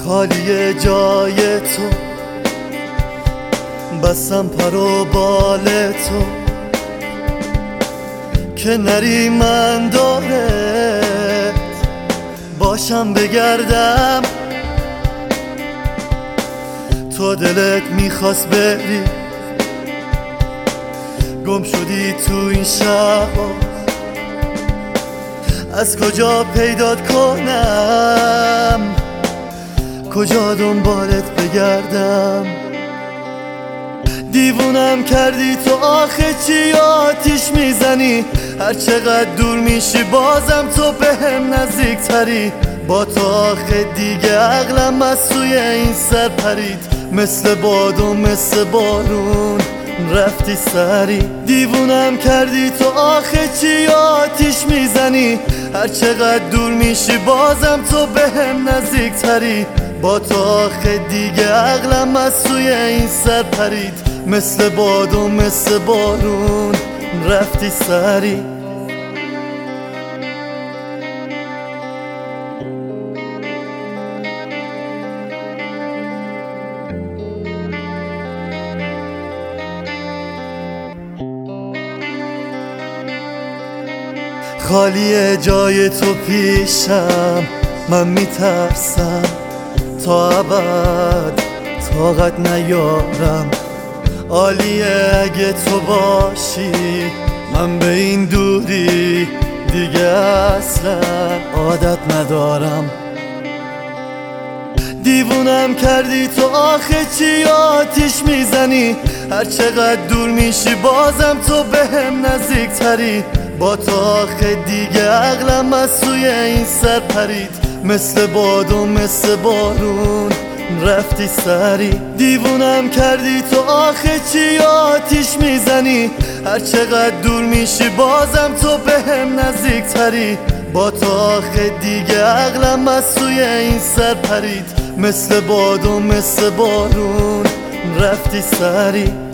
خالی جای تو، بستم پر و بال تو که نری من دارت باشم بگردم. تو دلت میخواست بری، گم شدی تو این شهر، از کجا پیدات کنم، کجا دنبالت بگردم. دیوونم کردی تو، آخه چی آتیش میزنی؟ هر چقدر دور میشی بازم تو بهم نزدیک تری. با تو آخه دیگه عقلم از سوی این سر پرید، مثل باد و مثل بارون رفتی سری. دیوونم کردی تو، آخه چی آتیش میزنی؟ هر چقدر دور میشی بازم تو بهم نزدیک تری. با تو آخه دیگه عقلم از سوی این سر پرید، مثل باد و مثل بارون رفتی سری. خالی جای تو پیشم، من میترسم تا ابد طاقت نیارم. عالیه اگه تو باشی، من به این دوری دیگه اصلا عادت ندارم. دیوونم کردی تو، آخه چی آتیش میزنی؟ هر چقدر دور میشی بازم تو بهم نزدیک تری. با تو آخه دیگه عقلم از سوی این سر پرید، مثل باد و مثل بارون رفتی سری. دیوونم کردی تو، آخه چی آتیش میزنی؟ هر چقدر دور میشی بازم تو بهم نزدیک تری. با تو آخه دیگه عقلم از سوی این سر پرید، مثل باد و مثل بارون رفتی سری.